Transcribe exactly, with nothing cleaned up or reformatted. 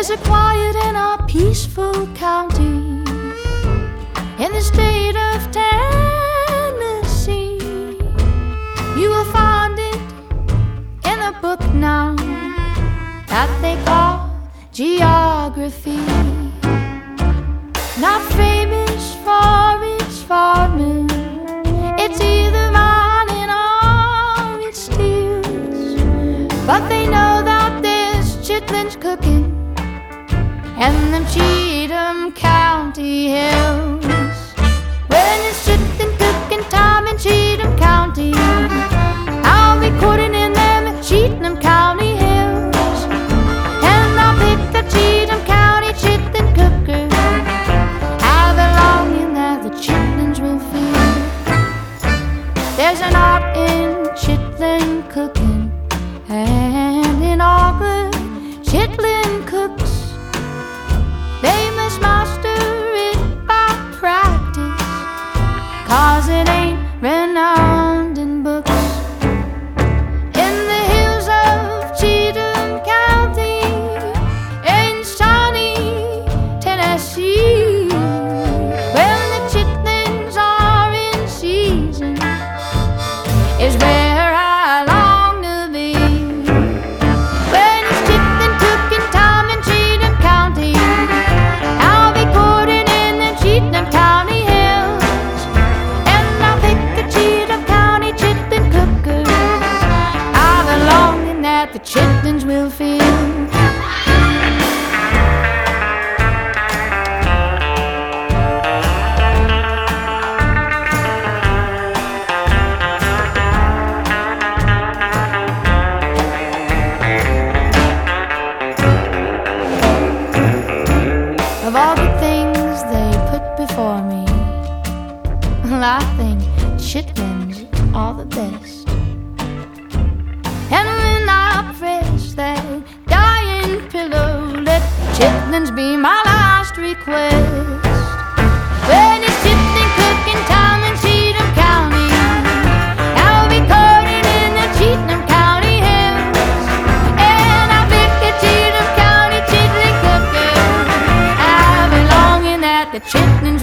There's a quiet and a peaceful county in the state of Tennessee. You will find it in a book now that they call geography. Not famous for its farming, it's either mining or it steals. But they know that there's chitlins cooking and them Cheatham County hills. When it's chitlin cooking time in Cheatham County, I'll be quoting in them Cheatham County hills. And I'll pick the Cheatham County chitlin cooker, how the longing that the chitlins will feel. There's an art in chitlin cooking, and in all good chitlin cooks, they must master it by practice, 'cause it ain't renowned in books. In the hills of Cheatham County, in sunny Tennessee, when the chitlins are in season, is where I long to be. When it's chitlin cooking time in Cheatham County, I'll be quoting in the Cheatham County hills. And I'll pick the Cheatham County chitlin cooker, ah, the longing that the chitlins will feel. Of all the things they put before me, well, I think chitlins are the best. And when I press that dying pillow, let chitlins be my last request. When it's chitlin cooking time in Cheatham County, I'll be quoting in the Cheatham County hills. And I'll pick the Cheatham County chitlin cooker, I'll be longing that the chitlin